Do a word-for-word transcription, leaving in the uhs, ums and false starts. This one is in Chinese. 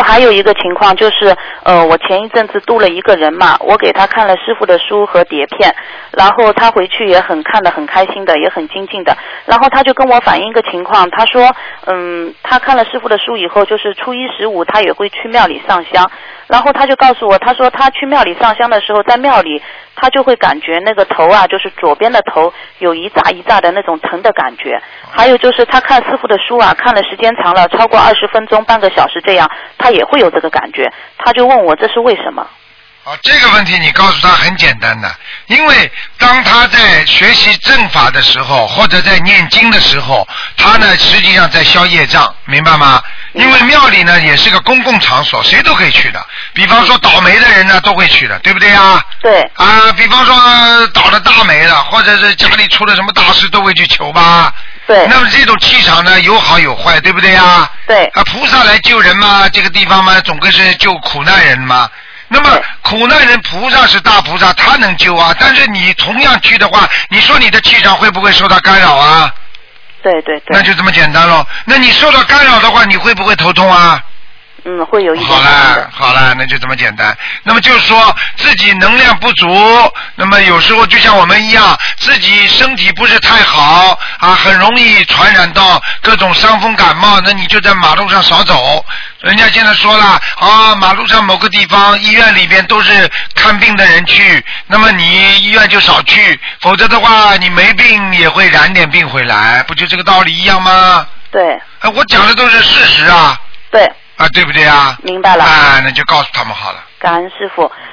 还有一个情况就是，呃，我前一阵子度了一个人嘛，我给他看了师傅的书和碟片，然后他回去也很看得很开心的，也很精进的。然后他就跟我反映一个情况，他说，嗯，他看了师傅的书以后，就是初一十五他也会去庙里上香。然后他就告诉我，他说他去庙里上香的时候，在庙里他就会感觉那个头啊，就是左边的头有一炸一炸的那种疼的感觉。还有就是他看师傅的书啊，看了时间长了，超过二十分钟、半个小时这样，他也会有这个感觉。他就问我这是为什么？ 哦，这个问题你告诉他很简单的，因为当他在学习正法的时候，或者在念经的时候，他呢实际上在消业障，明白吗？因为庙里呢也是个公共场所，谁都可以去的。比方说倒霉的人呢都会去的，对不对啊？ 对。 啊，比方说倒了大霉了，或者是家里出了什么大事，都会去求吧。 对。 那么这种气场呢，有好有坏，对不对啊？ 对。 啊，菩萨来救人嘛，这个地方嘛，总归是救苦难人嘛。那么苦难人菩萨是大菩萨，他能救啊。但是你同样去的话，你说你的气场会不会受到干扰啊？ 对对对。 那就这么简单咯。那你受到干扰的话，你会不会头痛啊？ 嗯，会有一点。 好了好了，那就这么简单。那么就是说自己能量不足，那么有时候就像我们一样，自己身体不是太好啊，很容易传染到各种伤风感冒，那你就在马路上少走。人家现在说了啊，马路上某个地方医院里边都是看病的人去，那么你医院就少去，否则的话你没病也会染点病回来，不就这个道理一样吗？ 对。 啊，我讲的都是事实啊。 对。 啊，对不对啊？ 明白了。 啊，那就告诉他们好了。 感恩师父。